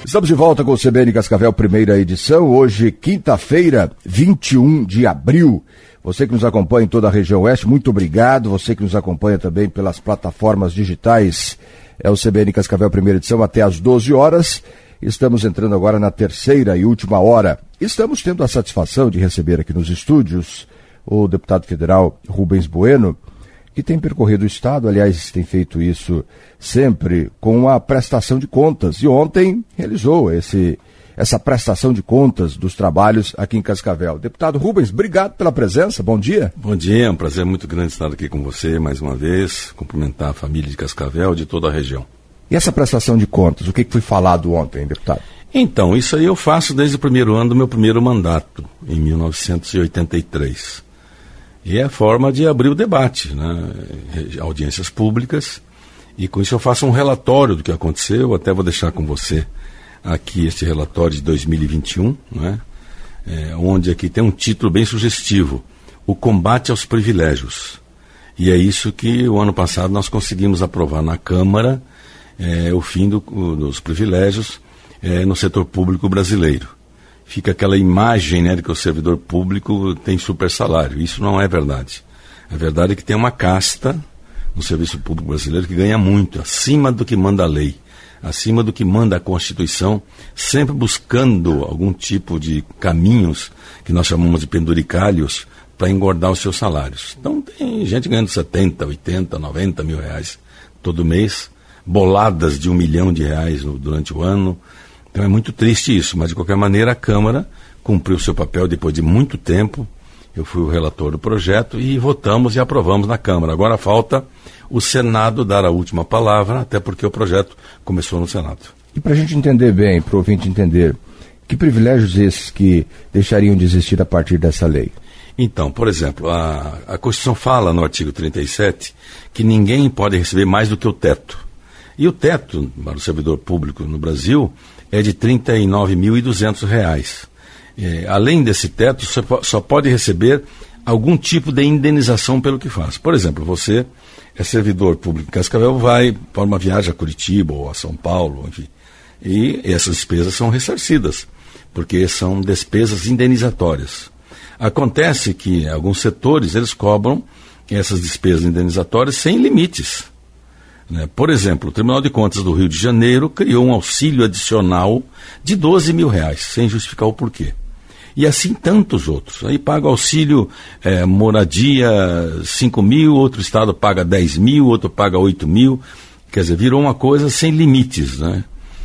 Estamos de volta com o CBN Cascavel, primeira edição. Hoje, quinta-feira, 21 de abril. Você que nos acompanha em toda a região oeste, muito obrigado. Você que nos acompanha também pelas plataformas digitais, é o CBN Cascavel, primeira edição, até às 12 horas. Estamos entrando agora na terceira e última hora. Estamos tendo a satisfação de receber aqui nos estúdios o deputado federal Rubens Bueno, que tem percorrido o Estado, aliás, tem feito isso sempre com a prestação de contas. E ontem realizou essa prestação de contas dos trabalhos aqui em Cascavel. Deputado Rubens, obrigado pela presença, bom dia. Bom dia, é um prazer muito grande estar aqui com você mais uma vez, cumprimentar a família de Cascavel e de toda a região. E essa prestação de contas, o que foi falado ontem, deputado? Então, isso aí eu faço desde o primeiro ano do meu primeiro mandato, em 1983. E é a forma de abrir o debate, né? Audiências públicas, e com isso eu faço um relatório do que aconteceu. Até vou deixar com você aqui este relatório de 2021, né? Onde aqui tem um título bem sugestivo: o combate aos privilégios. E é isso que o ano passado nós conseguimos aprovar na Câmara, o fim dos privilégios no setor público brasileiro. Fica aquela imagem, né, de que o servidor público tem super salário. Isso não é verdade. A verdade é que tem uma casta no serviço público brasileiro que ganha muito, acima do que manda a lei, acima do que manda a Constituição, sempre buscando algum tipo de caminhos que nós chamamos de penduricalhos para engordar os seus salários. Então tem gente ganhando 70, 80, 90 mil reais todo mês, boladas de R$1 milhão durante o ano. Então é muito triste isso, mas de qualquer maneira a Câmara cumpriu seu papel depois de muito tempo. Eu fui o relator do projeto e votamos e aprovamos na Câmara. Agora falta o Senado dar a última palavra, até porque o projeto começou no Senado. E para a gente entender bem, para o ouvinte entender, que privilégios esses que deixariam de existir a partir dessa lei? Então, por exemplo, a Constituição fala no artigo 37 que ninguém pode receber mais do que o teto. E o teto para o servidor público no Brasil é de R$ 39.200. Além desse teto, você só pode receber algum tipo de indenização pelo que faz. Por exemplo, você é servidor público em Cascavel, vai para uma viagem a Curitiba ou a São Paulo, enfim, e essas despesas são ressarcidas, porque são despesas indenizatórias. Acontece que alguns setores eles cobram essas despesas indenizatórias sem limites. Por exemplo, o Tribunal de Contas do Rio de Janeiro criou um auxílio adicional de R$12 mil, sem justificar o porquê. E assim tantos outros. Aí paga auxílio moradia 5 mil, outro estado paga 10 mil, outro paga 8 mil. Quer dizer, virou uma coisa sem limites, né?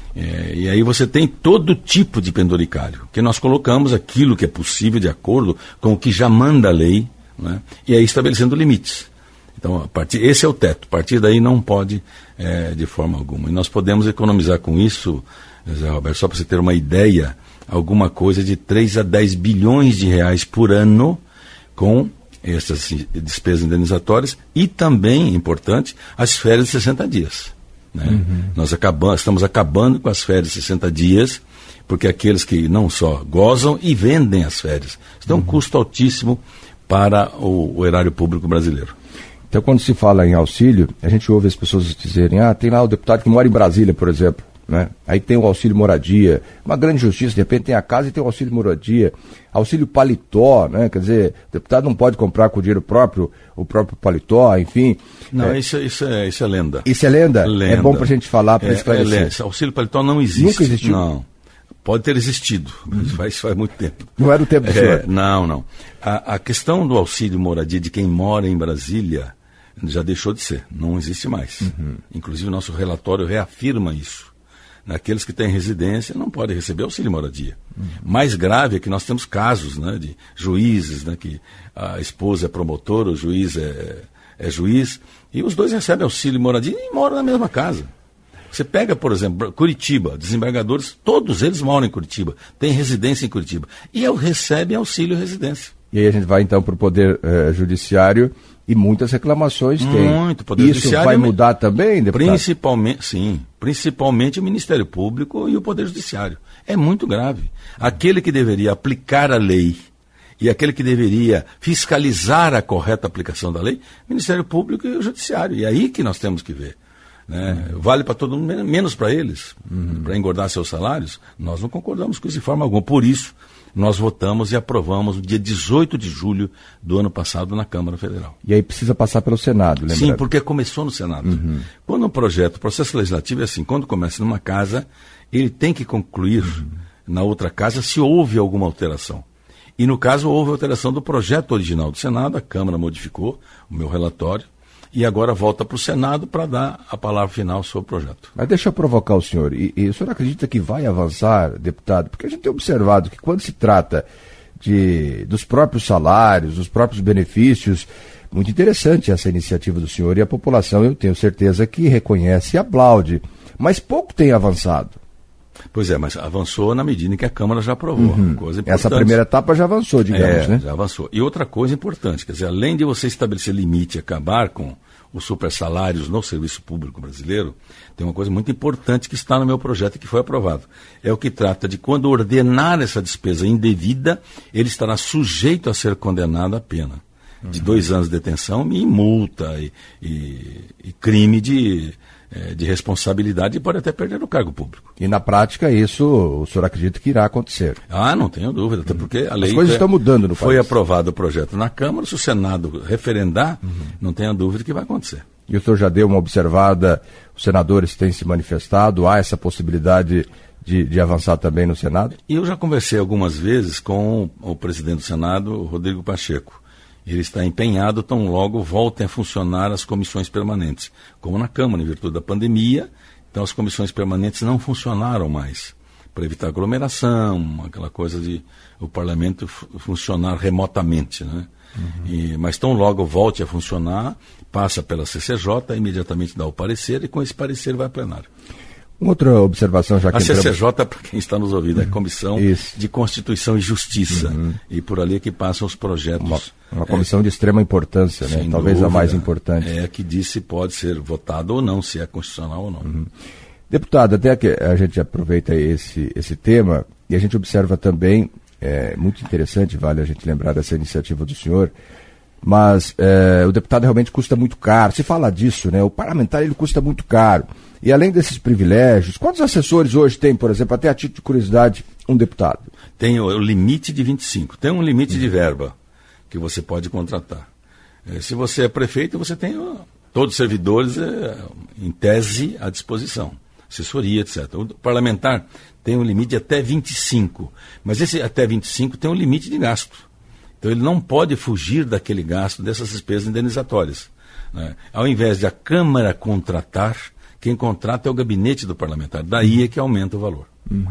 E aí você tem todo tipo de penduricalho, que nós colocamos aquilo que é possível de acordo com o que já manda a lei, né? E aí estabelecendo limites. Então, esse é o teto. A partir daí não pode de forma alguma. E nós podemos economizar com isso, Zé Roberto, só para você ter uma ideia, alguma coisa de 3 a 10 bilhões de reais por ano com essas despesas indenizatórias e também, importante, as férias de 60 dias. Né? Uhum. Nós estamos acabando com as férias de 60 dias, porque aqueles que não só gozam e vendem as férias. Isso dá um custo altíssimo para o erário público brasileiro. Então, quando se fala em auxílio, a gente ouve as pessoas dizerem, tem lá o deputado que mora em Brasília, por exemplo, né? Aí tem o auxílio moradia, uma grande justiça, de repente tem a casa e tem o auxílio moradia, auxílio paletó, né? Quer dizer, o deputado não pode comprar com o dinheiro próprio, o próprio paletó, enfim. Não, isso é lenda. Isso é lenda? Lenda. É bom pra gente falar, para esclarecer. Auxílio paletó não existe. Nunca existiu? Não. Pode ter existido, mas faz muito tempo. Não era o tempo do senhor? Não. A questão do auxílio moradia de quem mora em Brasília já deixou de ser, não existe mais. Uhum. Inclusive, o nosso relatório reafirma isso. Aqueles que têm residência não podem receber auxílio moradia. Uhum. Mais grave é que nós temos casos, né, de juízes, né, que a esposa é promotora, o juiz é juiz, e os dois recebem auxílio moradia e moram na mesma casa. Você pega, por exemplo, Curitiba, desembargadores, todos eles moram em Curitiba, têm residência em Curitiba, e recebem auxílio residência. E aí a gente vai então para o Poder Judiciário e muitas reclamações tem. Muito, Poder Judiciário. Isso vai mudar também, deputado? Principalmente o Ministério Público e o Poder Judiciário. É muito grave. Aquele que deveria aplicar a lei e aquele que deveria fiscalizar a correta aplicação da lei, Ministério Público e o Judiciário. E é aí que nós temos que ver. né? Vale para todo mundo, menos para eles, para engordar seus salários. Nós não concordamos com isso de forma alguma. Por isso, nós votamos e aprovamos no dia 18 de julho do ano passado na Câmara Federal. E aí precisa passar pelo Senado, lembra? Sim, porque começou no Senado. Quando o processo legislativo é assim, quando começa numa casa, ele tem que concluir na outra casa se houve alguma alteração. E no caso houve alteração do projeto original do Senado, a Câmara modificou o meu relatório, e agora volta para o Senado para dar a palavra final sobre o projeto. Mas deixa eu provocar o senhor. E o senhor acredita que vai avançar, deputado? Porque a gente tem observado que quando se trata dos próprios salários, dos próprios benefícios, muito interessante essa iniciativa do senhor, e a população, eu tenho certeza que reconhece e aplaude. Mas pouco tem avançado. Pois é, mas avançou na medida em que a Câmara já aprovou. Coisa importante. Essa primeira etapa já avançou, digamos, né? Já avançou. E outra coisa importante, quer dizer, além de você estabelecer limite e acabar com os supersalários no serviço público brasileiro, tem uma coisa muito importante que está no meu projeto e que foi aprovado. É o que trata de quando ordenar essa despesa indevida, ele estará sujeito a ser condenado à pena de 2 anos de detenção e multa e crime de responsabilidade e pode até perder o cargo público. E na prática isso o senhor acredita que irá acontecer? Não tenho dúvida, até porque a lei... As coisas estão mudando no país. Foi aprovado o projeto na Câmara, se o Senado referendar, não tenha dúvida que vai acontecer. E o senhor já deu uma observada, os senadores têm se manifestado, há essa possibilidade de avançar também no Senado? E eu já conversei algumas vezes com o presidente do Senado, Rodrigo Pacheco. Ele está empenhado, tão logo voltem a funcionar as comissões permanentes. Como na Câmara, em virtude da pandemia, então as comissões permanentes não funcionaram mais, para evitar aglomeração, aquela coisa de o parlamento funcionar remotamente, né? Mas tão logo volte a funcionar, passa pela CCJ, imediatamente dá o parecer, e com esse parecer vai a plenário. Uma outra observação, já que a CCJ, para quem está nos ouvindo, é Comissão Isso. de Constituição e Justiça. E por ali é que passam os projetos. Uma comissão de extrema importância, né? Talvez dúvida, a mais importante. É que diz se pode ser votado ou não, se é constitucional ou não. Deputado, até que a gente aproveita esse tema e a gente observa também, muito interessante, vale a gente lembrar dessa iniciativa do senhor, mas o deputado realmente custa muito caro. Se fala disso, né? O parlamentar ele custa muito caro. E além desses privilégios, quantos assessores hoje tem, por exemplo, até a título de curiosidade, um deputado? Tem o limite de 25. Tem um limite de verba que você pode contratar. Se você é prefeito, você tem todos os servidores, em tese, à disposição. Assessoria, etc. O parlamentar tem um limite de até 25. Mas esse até 25 tem um limite de gasto. Então ele não pode fugir daquele gasto, dessas despesas indenizatórias, né? Ao invés de a Câmara contratar, quem contrata é o gabinete do parlamentar. Daí é que aumenta o valor.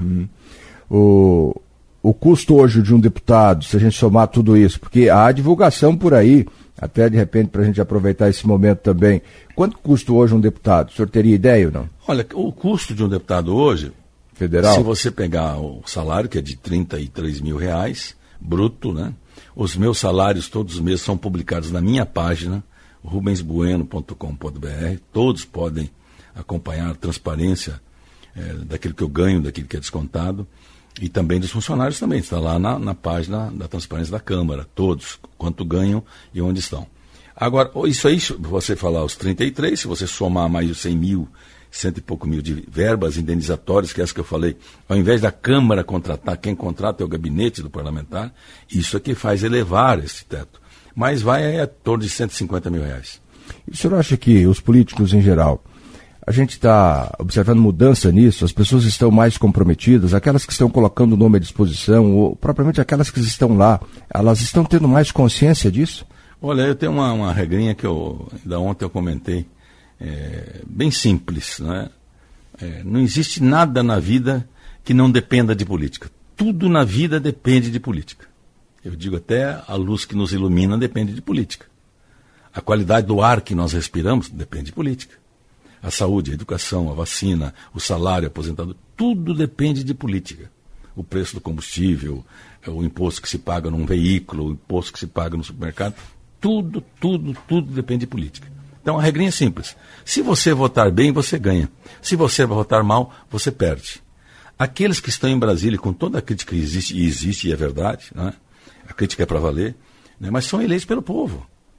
O custo hoje de um deputado, se a gente somar tudo isso, porque há divulgação por aí, até de repente para a gente aproveitar esse momento também, quanto custa hoje um deputado? O senhor teria ideia ou não? Olha, o custo de um deputado hoje, federal, se você pegar o salário, que é de R$33 mil, bruto, né? Os meus salários todos os meses são publicados na minha página, rubensbueno.com.br, todos podem acompanhar a transparência daquilo que eu ganho, daquilo que é descontado, e também dos funcionários também, está lá na página da transparência da Câmara, todos, quanto ganham e onde estão. Agora, isso aí, você falar os 33, se você somar mais os 100 mil, 100 e pouco mil de verbas indenizatórias, que é essa que eu falei, ao invés da Câmara contratar, quem contrata é o gabinete do parlamentar, isso é que faz elevar esse teto. Mas vai a torno de R$150 mil. E o senhor acha que os políticos em geral, a gente está observando mudança nisso, as pessoas estão mais comprometidas, aquelas que estão colocando o nome à disposição, ou propriamente aquelas que estão lá, elas estão tendo mais consciência disso? Olha, eu tenho uma regrinha que ainda ontem eu comentei, bem simples, né? Não existe nada na vida que não dependa de política. Tudo na vida depende de política. Eu digo até a luz que nos ilumina depende de política. A qualidade do ar que nós respiramos depende de política. A saúde, a educação, a vacina, o salário, a aposentadoria, tudo depende de política. O preço do combustível, o imposto que se paga num veículo, o imposto que se paga no supermercado, tudo depende de política. Então a regrinha é simples. Se você votar bem, você ganha. Se você votar mal, você perde. Aqueles que estão em Brasília, com toda a crítica que existe e é verdade, né? A crítica é para valer, né? Mas são eleitos pelo povo.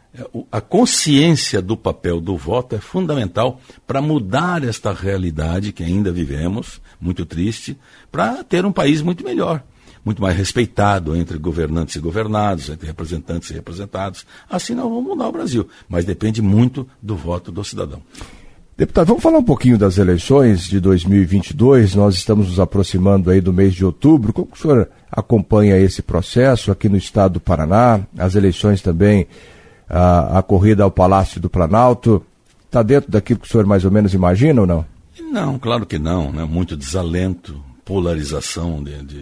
A consciência do papel do voto é fundamental para mudar esta realidade que ainda vivemos, muito triste, para ter um país muito melhor, muito mais respeitado entre governantes e governados, entre representantes e representados. Assim nós vamos mudar o Brasil, mas depende muito do voto do cidadão. Deputado, vamos falar um pouquinho das eleições de 2022, nós estamos nos aproximando aí do mês de outubro. Como o senhor acompanha esse processo aqui no estado do Paraná, as eleições também, a corrida ao Palácio do Planalto, está dentro daquilo que o senhor mais ou menos imagina ou não? Não, claro que não, né? Muito desalento, polarização,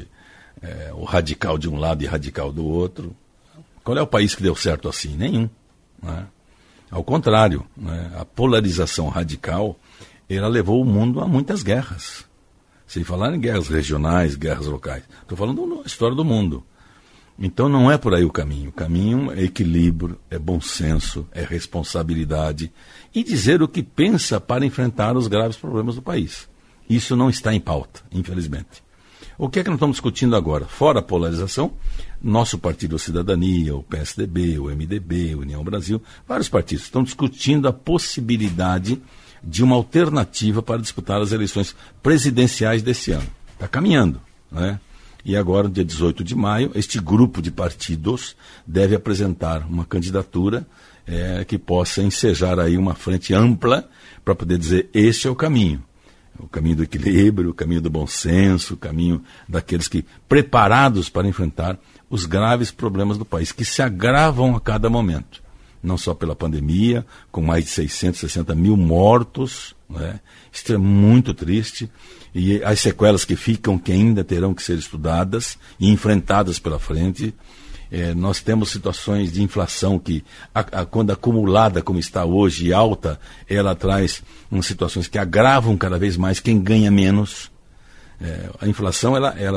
o radical de um lado e radical do outro. Qual é o país que deu certo assim? Nenhum, né? Ao contrário, né? A polarização radical, ela levou o mundo a muitas guerras, sem falar em guerras regionais, guerras locais. Estou falando da história do mundo. Então não é por aí o caminho. O caminho é equilíbrio, é bom senso, é responsabilidade e dizer o que pensa para enfrentar os graves problemas do país. Isso não está em pauta, infelizmente. O que é que nós estamos discutindo agora? Fora a polarização, nosso Partido Cidadania, o PSDB, o MDB, o União Brasil, vários partidos estão discutindo a possibilidade de uma alternativa para disputar as eleições presidenciais desse ano. Está caminhando, né? E agora, no dia 18 de maio, este grupo de partidos deve apresentar uma candidatura que possa ensejar aí uma frente ampla para poder dizer, este é o caminho do equilíbrio, o caminho do bom senso, o caminho daqueles que preparados para enfrentar os graves problemas do país, que se agravam a cada momento. Não só pela pandemia, com mais de 660 mil mortos, né? Isso é muito triste, e as sequelas que ficam, que ainda terão que ser estudadas e enfrentadas pela frente. Nós temos situações de inflação que, quando acumulada como está hoje e alta, ela traz situações que agravam cada vez mais quem ganha menos. A inflação,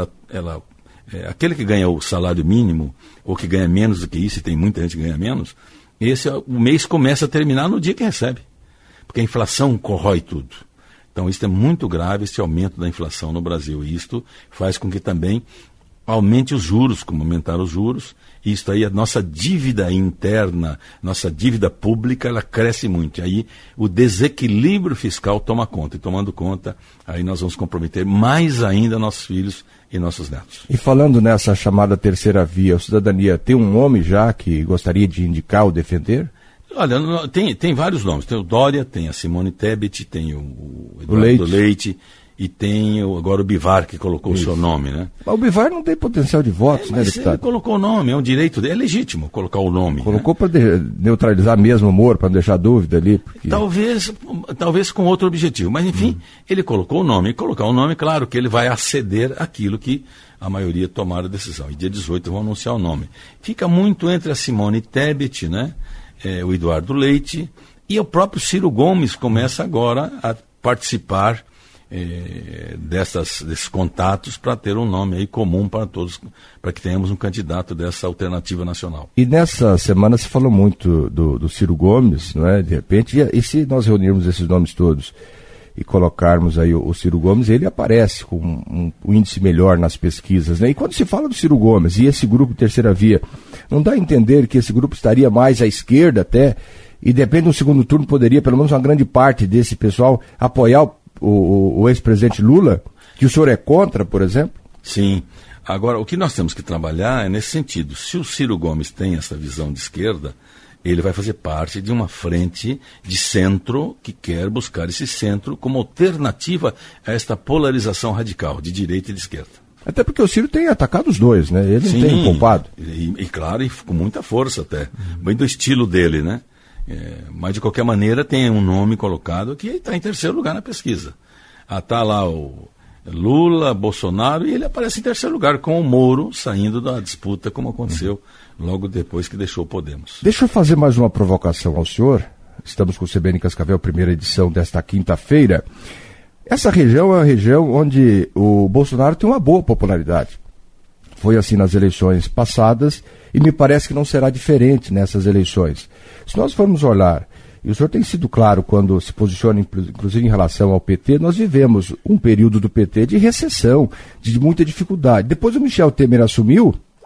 aquele que ganha o salário mínimo, ou que ganha menos do que isso, e tem muita gente que ganha menos, o mês começa a terminar no dia que recebe, porque a inflação corrói tudo. Então isso é muito grave, esse aumento da inflação no Brasil, e isto faz com que também aumente os juros, como aumentaram os juros, e isso aí, a nossa dívida interna, nossa dívida pública, ela cresce muito, e aí o desequilíbrio fiscal toma conta, e tomando conta, aí nós vamos comprometer mais ainda nossos filhos e nossos netos. E falando nessa chamada terceira via, a cidadania tem um nome já que gostaria de indicar ou defender? Olha, tem vários nomes, tem o Dória, tem a Simone Tebet, tem o Eduardo Leite, e tem agora o Bivar, que colocou o seu nome, né? Mas o Bivar não tem potencial de votos, né, deputado? Ele colocou o nome, é um direito dele, é legítimo colocar o nome. Colocou, né? Para neutralizar mesmo o Moro, para não deixar dúvida ali. Porque... Talvez com outro objetivo, mas enfim, ele colocou o nome. E colocar o nome, claro que ele vai aceder àquilo que a maioria tomaram a decisão. E dia 18 vão anunciar o nome. Fica muito entre a Simone Tebet, né? O Eduardo Leite, e o próprio Ciro Gomes começa agora a participar desses contatos para ter um nome aí comum para todos, para que tenhamos um candidato dessa alternativa nacional. E nessa semana se falou muito do Ciro Gomes, não é? De repente, e se nós reunirmos esses nomes todos e colocarmos aí o Ciro Gomes, ele aparece com um índice melhor nas pesquisas, né? E quando se fala do Ciro Gomes e esse grupo Terceira Via, não dá a entender que esse grupo estaria mais à esquerda até, e depende do segundo turno poderia, pelo menos uma grande parte desse pessoal, apoiar o ex-presidente Lula, que o senhor é contra, por exemplo? Sim. Agora, o que nós temos que trabalhar é nesse sentido. Se o Ciro Gomes tem essa visão de esquerda, ele vai fazer parte de uma frente de centro que quer buscar esse centro como alternativa a esta polarização radical de direita e de esquerda. Até porque o Ciro tem atacado os dois, né? Ele não tem poupado. E claro, e com muita força até. Bem do estilo dele, né? Mas de qualquer maneira tem um nome colocado que está em terceiro lugar na pesquisa. Está lá o Lula, Bolsonaro, e ele aparece em terceiro lugar com o Moro saindo da disputa, como aconteceu logo depois que deixou o Podemos. Deixa eu fazer mais uma provocação ao senhor. Estamos com o CBN Cascavel, primeira edição desta quinta-feira. Essa região é uma região onde o Bolsonaro tem uma boa popularidade. Foi assim nas eleições passadas e me parece que não será diferente nessas eleições. Se nós formos olhar, e o senhor tem sido claro quando se posiciona, inclusive em relação ao PT, nós vivemos um período do PT de recessão, de muita dificuldade. Depois o Michel Temer assumiu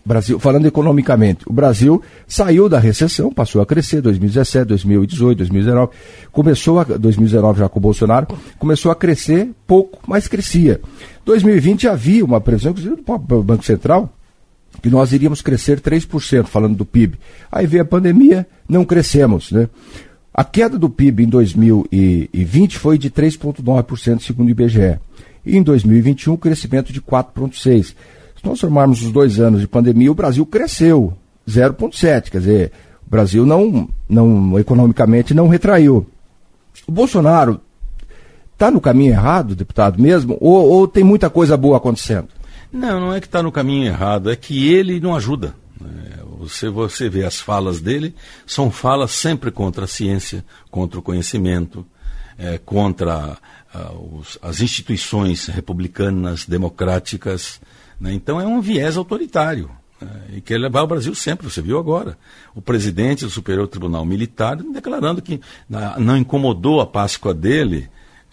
Brasil, falando economicamente, o Brasil saiu da recessão, passou a crescer 2017, 2018, 2019, 2019 já com o Bolsonaro, começou a crescer pouco, mas crescia. 2020 havia uma previsão, inclusive do Banco Central, que nós iríamos crescer 3%, falando do PIB. Aí veio a pandemia, não crescemos, né? A queda do PIB em 2020 foi de 3,9%, segundo o IBGE. E em 2021, crescimento de 4,6%. Se nós formarmos os 2 anos de pandemia, o Brasil cresceu 0,7%. Quer dizer, o Brasil economicamente não retraiu. O Bolsonaro está no caminho errado, deputado, mesmo? Ou tem muita coisa boa acontecendo? Não é que está no caminho errado, é que ele não ajuda. Você vê as falas dele, são falas sempre contra a ciência, contra o conhecimento, contra as instituições republicanas, democráticas, né? Então é um viés autoritário, e quer levar o Brasil sempre, você viu agora. O presidente do Superior Tribunal Militar declarando que não incomodou a Páscoa dele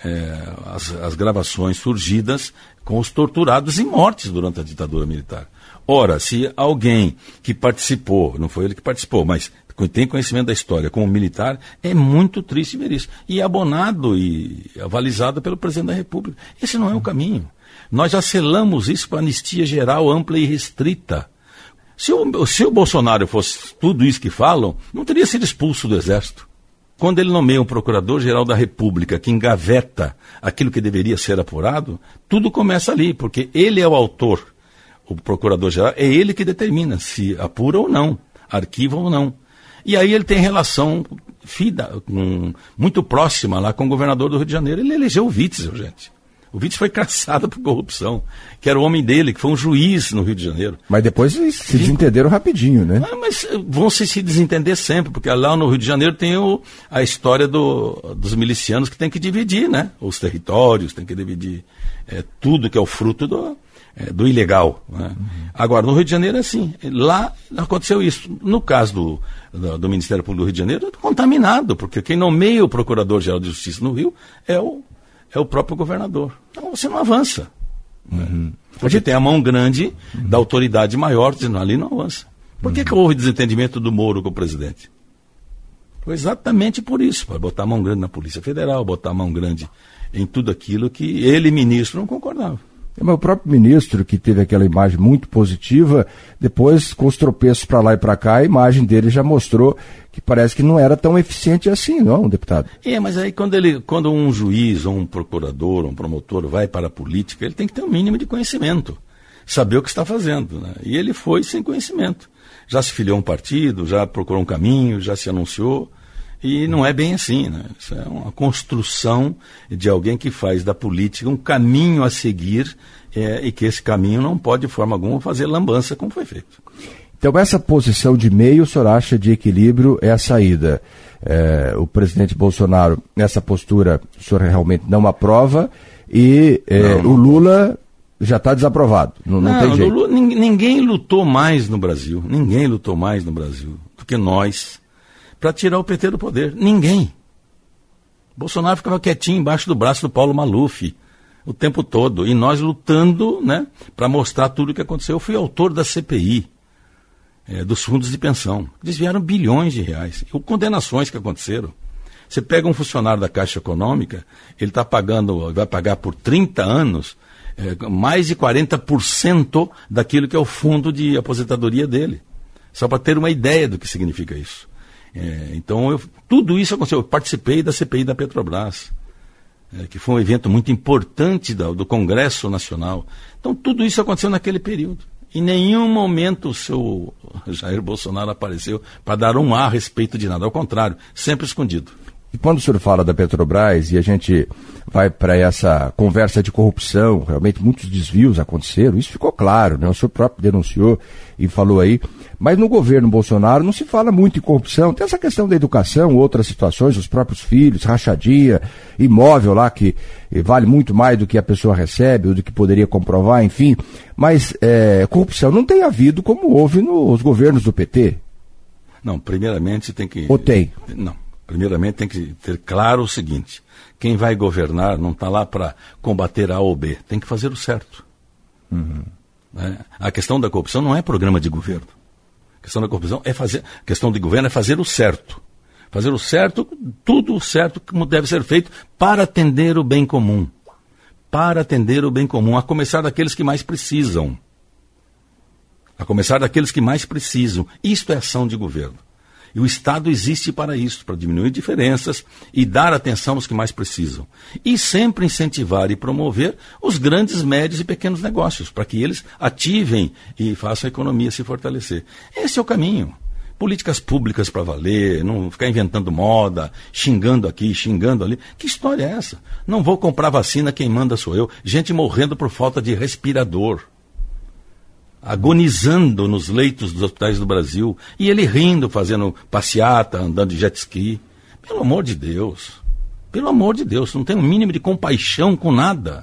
as gravações surgidas com os torturados e mortes durante a ditadura militar. Ora, se alguém que participou, não foi ele que participou, mas tem conhecimento da história como militar, é muito triste ver isso. E é abonado e avalizado pelo presidente da República. Esse não é o caminho. Nós já selamos isso com anistia geral, ampla e restrita. Se o Bolsonaro fosse tudo isso que falam, não teria sido expulso do Exército. Quando ele nomeia um procurador-geral da República que engaveta aquilo que deveria ser apurado, tudo começa ali, porque ele é o autor. O procurador-geral é ele que determina se apura ou não, arquiva ou não. E aí ele tem relação muito próxima lá com o governador do Rio de Janeiro. Ele elegeu o Witzel, gente. O Witzel foi caçado por corrupção, que era o homem dele, que foi um juiz no Rio de Janeiro. Mas depois se desentenderam rapidinho, né? Mas vão se desentender sempre, porque lá no Rio de Janeiro tem a história dos milicianos que tem que dividir, né? Os territórios, tem que dividir tudo que é o fruto do ilegal, né? Agora, no Rio de Janeiro é assim. Lá aconteceu isso. No caso do Ministério Público do Rio de Janeiro, é contaminado, porque quem nomeia o Procurador-Geral de Justiça no Rio é o próprio governador. Então você não avança. Né? Porque tem a mão grande da autoridade maior dizendo ali não avança. Por que houve desentendimento do Moro com o presidente? Foi exatamente por isso, para botar a mão grande na Polícia Federal, botar a mão grande em tudo aquilo que ele, ministro, não concordava. Mas o próprio ministro, que teve aquela imagem muito positiva, depois, com os tropeços para lá e para cá, a imagem dele já mostrou que parece que não era tão eficiente assim, não, deputado? Mas aí quando um juiz, ou um procurador, ou um promotor vai para a política, ele tem que ter um mínimo de conhecimento, saber o que está fazendo, né? E ele foi sem conhecimento. Já se filiou a um partido, já procurou um caminho, já se anunciou, e não é bem assim, né? Isso é uma construção de alguém que faz da política um caminho a seguir, e que esse caminho não pode, de forma alguma, fazer lambança como foi feito. Então, essa posição de meio, o senhor acha de equilíbrio é a saída? O presidente Bolsonaro, nessa postura, o senhor realmente não aprova, e o Lula já está desaprovado, não tem jeito. Lula, ninguém lutou mais no Brasil do que nós, para tirar o PT do poder. Ninguém. Bolsonaro ficava quietinho embaixo do braço do Paulo Maluf o tempo todo, e nós lutando, né, para mostrar tudo o que aconteceu. Eu fui autor da CPI, dos fundos de pensão. Desviaram bilhões de reais. E condenações que aconteceram. Você pega um funcionário da Caixa Econômica, ele vai pagar por 30 anos mais de 40% daquilo que é o fundo de aposentadoria dele. Só para ter uma ideia do que significa isso. Então, tudo isso aconteceu. Eu participei da CPI da Petrobras, que foi um evento muito importante do Congresso Nacional. Então, tudo isso aconteceu naquele período. Em nenhum momento o seu Jair Bolsonaro apareceu para dar um ar a respeito de nada. Ao contrário, sempre escondido. E quando o senhor fala da Petrobras e a gente vai para essa conversa de corrupção, realmente muitos desvios aconteceram, isso ficou claro, né? O senhor próprio denunciou e falou aí, mas no governo Bolsonaro não se fala muito em corrupção, tem essa questão da educação, outras situações, os próprios filhos, rachadinha, imóvel lá que vale muito mais do que a pessoa recebe ou do que poderia comprovar, enfim, mas corrupção não tem havido como houve nos governos do PT. Não, primeiramente tem que... Ou tem? Não. Primeiramente tem que ter claro o seguinte: quem vai governar não está lá para combater A ou B, tem que fazer o certo. né? A questão da corrupção não é programa de governo. A questão da corrupção a questão de governo é fazer o certo. Fazer o certo, tudo o certo como deve ser feito para atender o bem comum. Para atender o bem comum, a começar daqueles que mais precisam. A começar daqueles que mais precisam. Isto é ação de governo. E o Estado existe para isso, para diminuir diferenças e dar atenção aos que mais precisam. E sempre incentivar e promover os grandes, médios e pequenos negócios, para que eles ativem e façam a economia se fortalecer. Esse é o caminho. Políticas públicas para valer, não ficar inventando moda, xingando aqui, xingando ali. Que história é essa? Não vou comprar vacina, quem manda sou eu. Gente morrendo por falta de respirador. Agonizando nos leitos dos hospitais do Brasil, e ele rindo, fazendo passeata, andando de jet ski. Pelo amor de Deus, não tem um mínimo de compaixão com nada.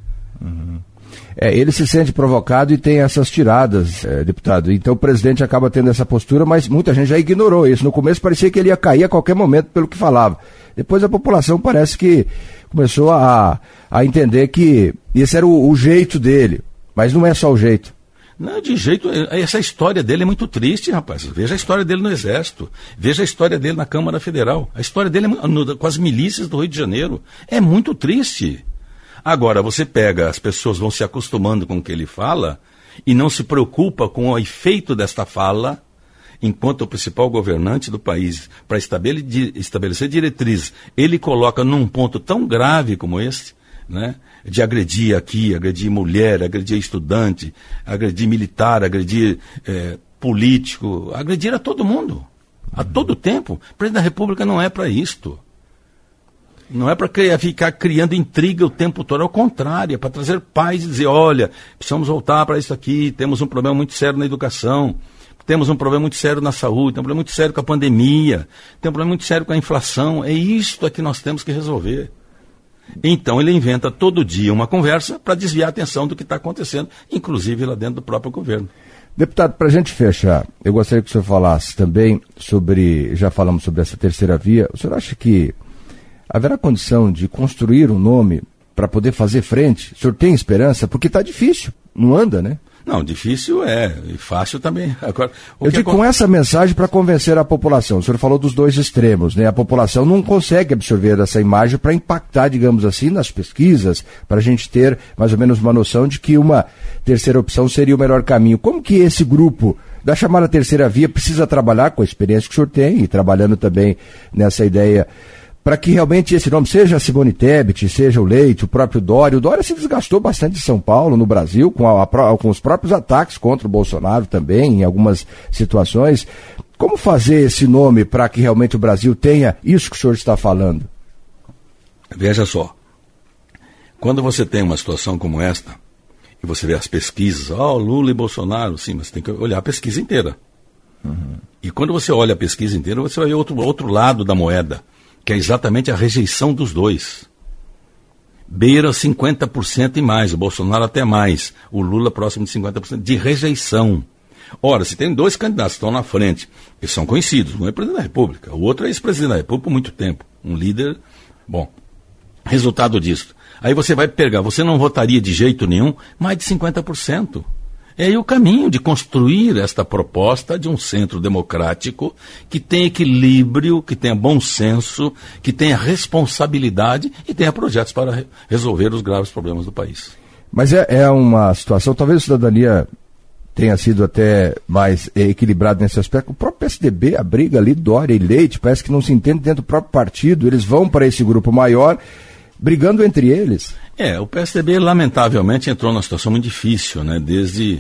Uhum. Ele se sente provocado e tem essas tiradas, deputado. Então o presidente acaba tendo essa postura, mas muita gente já ignorou isso. No começo parecia que ele ia cair a qualquer momento pelo que falava. Depois a população parece que começou a entender que esse era o jeito dele, mas não é só o jeito. Não, de jeito. Essa história dele é muito triste, rapaz. Veja a história dele no Exército. Veja a história dele na Câmara Federal. A história dele com as milícias do Rio de Janeiro. É muito triste. Agora, você pega, as pessoas vão se acostumando com o que ele fala e não se preocupa com o efeito desta fala, enquanto o principal governante do país, para estabelecer diretrizes, ele coloca num ponto tão grave como esse, né? De agredir aqui, agredir mulher, agredir estudante, agredir militar, agredir político, agredir a todo mundo, a todo tempo. O presidente da República não é para isto. Não é para ficar criando intriga o tempo todo, ao contrário, é para trazer paz e dizer, olha, precisamos voltar para isso aqui, temos um problema muito sério na educação, temos um problema muito sério na saúde, tem um problema muito sério com a pandemia, tem um problema muito sério com a inflação, é isto que nós temos que resolver. Então ele inventa todo dia uma conversa para desviar a atenção do que está acontecendo, inclusive lá dentro do próprio governo. Deputado, para a gente fechar, eu gostaria que o senhor falasse também sobre, já falamos sobre essa terceira via, o senhor acha que haverá condição de construir um nome para poder fazer frente? O senhor tem esperança? Porque está difícil, não anda, né? Não, difícil e fácil também. Agora, eu digo com essa mensagem para convencer a população. O senhor falou dos dois extremos, né? A população não consegue absorver essa imagem para impactar, digamos assim, nas pesquisas, para a gente ter mais ou menos uma noção de que uma terceira opção seria o melhor caminho. Como que esse grupo da chamada terceira via precisa trabalhar com a experiência que o senhor tem e trabalhando também nessa ideia para que realmente esse nome, seja a Simone Tebet, seja o Leite, o próprio Dória. O Dória se desgastou bastante em São Paulo, no Brasil, com os próprios ataques contra o Bolsonaro também, em algumas situações. Como fazer esse nome para que realmente o Brasil tenha isso que o senhor está falando? Veja só, quando você tem uma situação como esta, e você vê as pesquisas, Lula e Bolsonaro, sim, mas tem que olhar a pesquisa inteira. Uhum. E quando você olha a pesquisa inteira, você vai ver outro lado da moeda, que é exatamente a rejeição dos dois. Beira 50% e mais, o Bolsonaro até mais, o Lula próximo de 50% de rejeição. Ora, se tem dois candidatos que estão na frente, eles são conhecidos, um é presidente da República, o outro é ex-presidente da República por muito tempo, um líder, bom, resultado disso. Aí você vai pegar, você não votaria de jeito nenhum, mais de 50%. É aí o caminho de construir esta proposta de um centro democrático que tenha equilíbrio, que tenha bom senso, que tenha responsabilidade e tenha projetos para resolver os graves problemas do país. Mas é uma situação, talvez a cidadania tenha sido até mais equilibrada nesse aspecto. O próprio PSDB, a briga ali, Dória e Leite, parece que não se entende dentro do próprio partido, eles vão para esse grupo maior, brigando entre eles. O PSDB, lamentavelmente, entrou numa situação muito difícil, né? Desde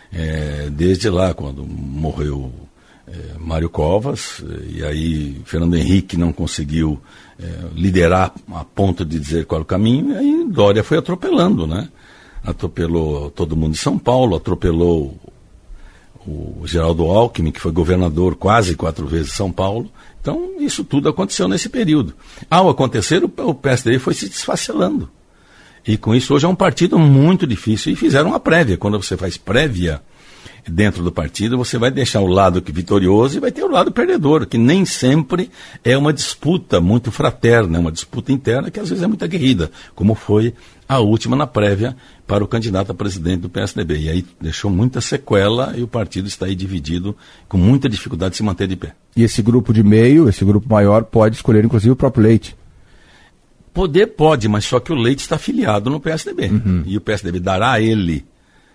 lá, quando morreu Mário Covas, e aí Fernando Henrique não conseguiu liderar a ponto de dizer qual é o caminho, e aí Dória foi atropelando, né? Atropelou todo mundo de São Paulo, atropelou o Geraldo Alckmin, que foi governador quase 4 vezes de São Paulo. Então, isso tudo aconteceu nesse período. Ao acontecer, o PSDB foi se desfacelando. E com isso, hoje é um partido muito difícil. E fizeram uma prévia. Quando você faz prévia, dentro do partido, você vai deixar o lado vitorioso e vai ter o lado perdedor, que nem sempre é uma disputa muito fraterna, é uma disputa interna que às vezes é muito aguerrida, como foi a última na prévia para o candidato a presidente do PSDB. E aí deixou muita sequela e o partido está aí dividido, com muita dificuldade de se manter de pé. E esse grupo de meio, esse grupo maior, pode escolher inclusive o próprio Leite. Poder pode, mas só que o Leite está afiliado no PSDB. E o PSDB dará a ele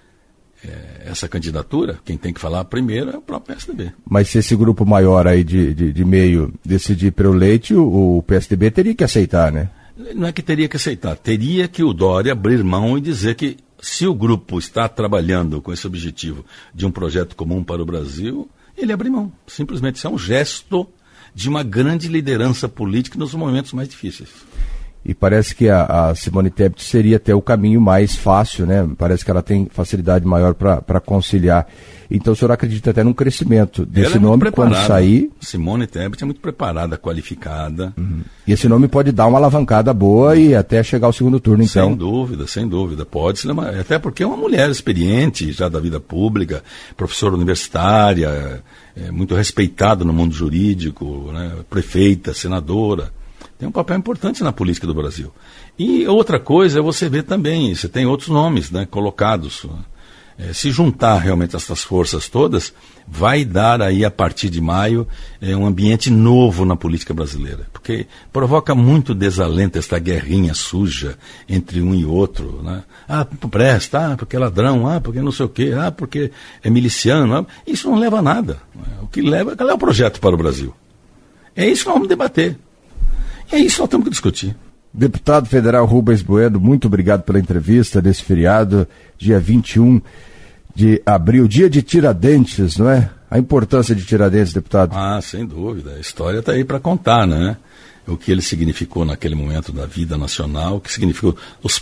essa candidatura. Quem tem que falar primeiro é o próprio PSDB. Mas se esse grupo maior aí de meio decidir pelo Leite, o PSDB teria que aceitar, né? Não é que teria que aceitar, teria que o Doria abrir mão e dizer que se o grupo está trabalhando com esse objetivo de um projeto comum para o Brasil, ele abre mão. Simplesmente isso é um gesto de uma grande liderança política nos momentos mais difíceis. E parece que a Simone Tebet seria até o caminho mais fácil, né? Parece que ela tem facilidade maior para conciliar. Então o senhor acredita até num crescimento desse nome quando sair? Simone Tebet é muito preparada, qualificada. E esse nome pode dar uma alavancada boa e até chegar ao segundo turno, então. Sem dúvida. Pode, até porque é uma mulher experiente já da vida pública, professora universitária, muito respeitada no mundo jurídico, né? Prefeita, senadora. Tem um papel importante na política do Brasil. E outra coisa é você ver também, você tem outros nomes, né, colocados. Se juntar realmente essas forças todas, vai dar aí a partir de maio um ambiente novo na política brasileira. Porque provoca muito desalento esta guerrinha suja entre um e outro. Né? Presta, porque é ladrão, porque não sei o quê, porque é miliciano. Isso não leva a nada. O que leva é o projeto para o Brasil. É isso que nós vamos debater. É isso que nós temos que discutir. Deputado federal Rubens Bueno, muito obrigado pela entrevista nesse feriado, dia 21 de abril, dia de Tiradentes, não é? A importância de Tiradentes, deputado. Sem dúvida. A história está aí para contar, né? O que ele significou naquele momento da vida nacional, o que significou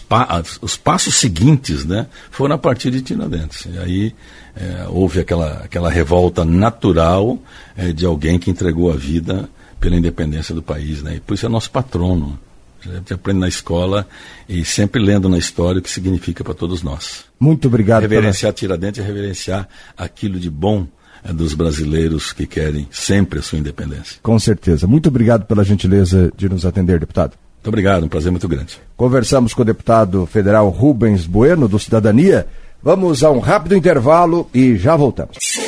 os passos seguintes, né? Foram a partir de Tiradentes. E aí houve aquela revolta natural de alguém que entregou a vida pela independência do país, né? E por isso é nosso patrono. A gente aprende na escola e sempre lendo na história o que significa para todos nós. Muito obrigado. Reverenciar Tiradentes é reverenciar aquilo de bom dos brasileiros que querem sempre a sua independência. Com certeza. Muito obrigado pela gentileza de nos atender, deputado. Muito obrigado, um prazer muito grande. Conversamos com o deputado federal Rubens Bueno, do Cidadania. Vamos a um rápido intervalo e já voltamos.